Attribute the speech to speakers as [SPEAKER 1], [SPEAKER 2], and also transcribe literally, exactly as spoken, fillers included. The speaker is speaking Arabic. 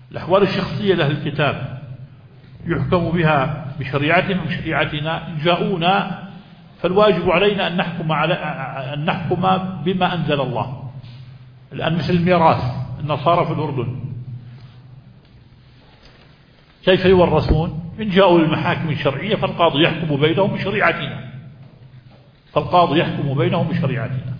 [SPEAKER 1] الأحوال الشخصية لأهل الكتاب يحكم بها بشريعتهم وشريعتنا. إن جاءونا فالواجب علينا أن نحكم, على أن نحكم بما أنزل الله. الآن مثل الميراث، النصارى في الأردن كيف يورثون؟ إن جاءوا للمحاكم الشرعية فالقاضي يحكم بينهم بشريعتنا، فالقاضي يحكم بينهم بشريعتنا.